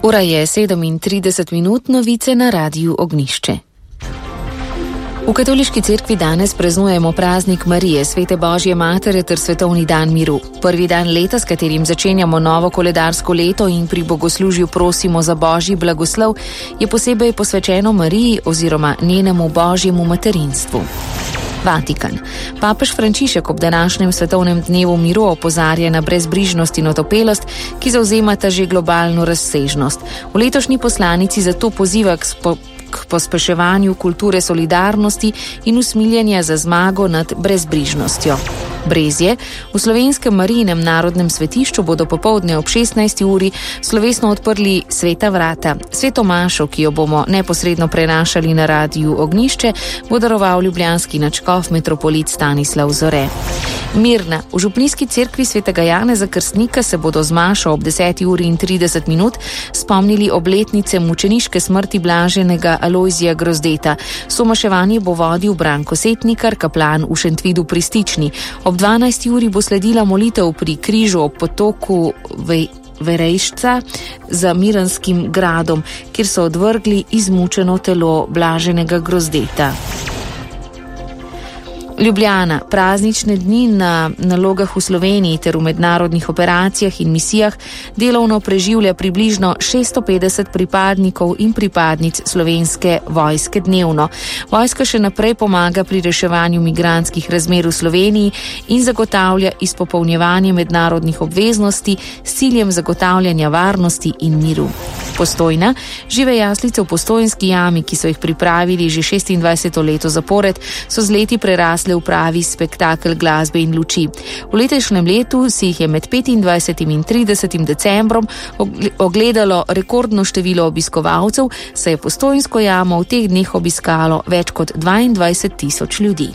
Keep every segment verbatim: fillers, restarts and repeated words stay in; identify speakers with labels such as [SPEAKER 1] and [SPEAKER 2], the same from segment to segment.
[SPEAKER 1] Ura je sedemintrideset minut, novice na Radiu Ognjišče. V katoliški cerkvi danes praznujemo praznik Marije, svete Božje matere ter svetovni dan miru. Prvi dan leta, s katerim začenjamo novo koledarsko leto in pri bogoslužju prosimo za Božji blagoslov, je posebej posvečeno Mariji oziroma njenemu Božjemu materinstvu. Vatikan. Papež Frančišek ob današnjem svetovnem dnevu miru opozarja na brezbrižnost in otopelost, ki zauzemata že globalno razsežnost. V letošnji poslanici zato poziva k spo k pospeševanju kulture solidarnosti in usmiljenja za zmago nad brezbrižnostjo. Brezje. V slovenskem Marijinem narodnem svetišču bodo popoldne ob šestnajsti uri slovesno odprli sveta vrata. Sveto mašo, ki jo bomo neposredno prenašali na Radiu Ognjišče, bo daroval ljubljanski nadškof metropolit Stanislav Zore. Mirna. V župnijski cerkvi svetega Janeza Krstnika se bodo z mašo ob deseti uri in trideset minut spomnili obletnice mučeniške smrti blaženega Alojzija Grozdeta. Somaševanje bo vodil Branko Setnikar, kaplan v Šentvidu pri Stični. Ob dvanajsti uri bo sledila molitev pri križu ob potoku Vej Verejšca za Miranskim gradom, kjer so odvrgli izmučeno telo blaženega Grozdeta. Ljubljana. Praznične dni na nalogah v Sloveniji ter v mednarodnih operacijah in misijah delovno preživlja približno šeststo petdeset pripadnikov in pripadnic slovenske vojske dnevno. Vojska še naprej pomaga pri reševanju migrantskih razmer v Sloveniji in zagotavlja izpopolnjevanje mednarodnih obveznosti s ciljem zagotavljanja varnosti in miru. Postojna. Žive jaslice v Postojnski jami, ki so jih pripravili že šestindvajseto leto zapored, so z leti prerasle v pravi spektakel glasbe in luči. V letošnjem letu si jih je med petindvajsetim in tridesetim decembrom ogledalo rekordno število obiskovalcev, saj je Postojnsko jamo v teh dneh obiskalo več kot dvaindvajset tisoč ljudi.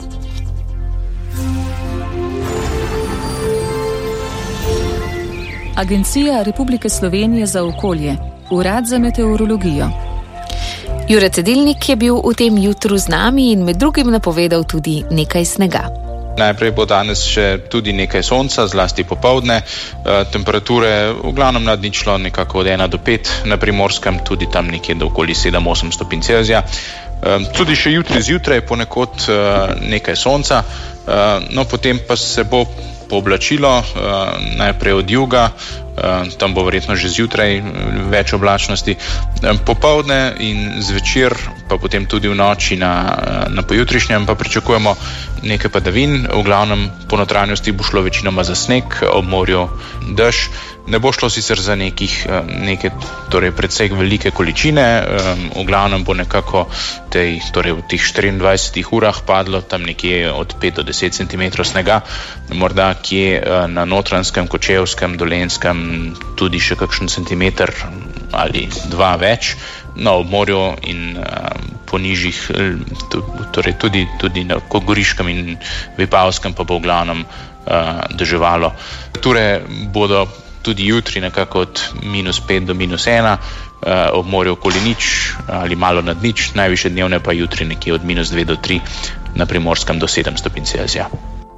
[SPEAKER 2] Agencija Republike Slovenije za okolje, Urad za meteorologijo.
[SPEAKER 1] Jure Cedilnik je bil v tem jutru z nami in med drugim napovedal tudi nekaj snega.
[SPEAKER 3] Najprej bo danes še tudi nekaj sonca, zlasti popoldne. E, temperature v glavnem nad ničlo nekako od ena do pet, na Primorskem tudi tam nekje do okoli sedem osem stopinj Celzija. E, tudi še jutri zjutraj ponekod e, nekaj sonca, e, no potem pa se bo pooblačilo, najprej od juga, tam bo verjetno že zjutraj več oblačnosti, popoldne in zvečer, pa potem tudi v noči na, na pojutrišnjem pa pričakujemo nekaj padavin, v glavnem po notranjosti bo šlo večinoma za sneg, ob morju dež. Ne bo šlo sicer za nekih, neke, torej predseg velike količine, v glavnem bo nekako tej, torej v teh štiriindvajsetih urah padlo tam nekje od pet do deset centimetrov snega, morda kje na Notranjskem, Kočevskem, Dolenjskem tudi še kakšen centimeter ali dva več, no ob morju in po nižjih, torej tudi, tudi na Kogoriškem in Vipavskem pa bo v glavnem deževalo. Ture bodo tudi jutri nekako od minus pet do minus ena, ob morju okoli nič ali malo nad nič, najviše dnevne pa jutri nekje od minus dve do tri, na Primorskem do sedem stopinj Celzija.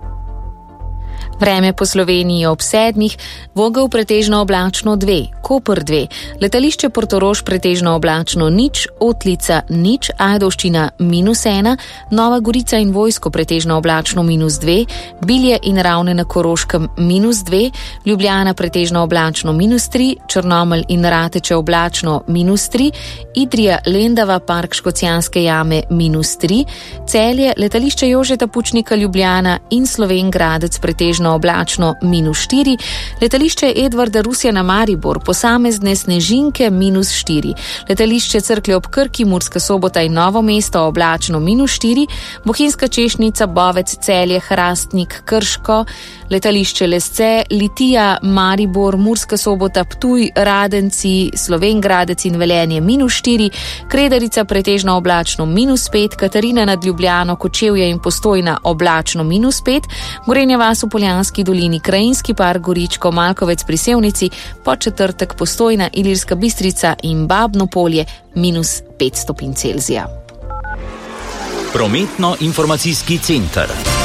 [SPEAKER 1] Vreme po Sloveniji ob sedmih, Vogel pretežno oblačno dve, Koper dve, letališče Portorož pretežno oblačno nič, Otlica nič, Ajdovščina minus ena, Nova Gorica in Vojsko pretežno oblačno minus dve, Bilje in Ravne na Koroškem minus dve, Ljubljana pretežno oblačno minus tri, Črnomelj in Rateče oblačno minus tri, Idrija, Lendava, Park Škocjanske jame minus tri, Celje, letališče Jožeta Pučnika Ljubljana in Slovenj Gradec pretežno oblačno minus štiri, letališče Edvarda Rusjana Maribor, posamezne snežinke minus štiri, letališče Cerklje ob Krki, Murska Sobota in Novo mesto oblačno minus štiri, Bohinjska Češnica, Bovec, Celje, Hrastnik, Krško, letališče Lesce, Litija, Maribor, Murska Sobota, Ptuj, Radenci, Slovenj Gradec in Velenje minus štiri, Kredarica pretežno oblačno minus pet, Katarina nad Ljubljano, Kočevje in Postojna oblačno minus pet, Gorenja vas v Poljanski dolini, Krajinski park Goričko, Malkovec pri Sevnici, Podčetrtek, Postojna, Ilirska Bistrica in Babno Polje minus pet stopinj Celzija.
[SPEAKER 4] Prometno-informacijski center.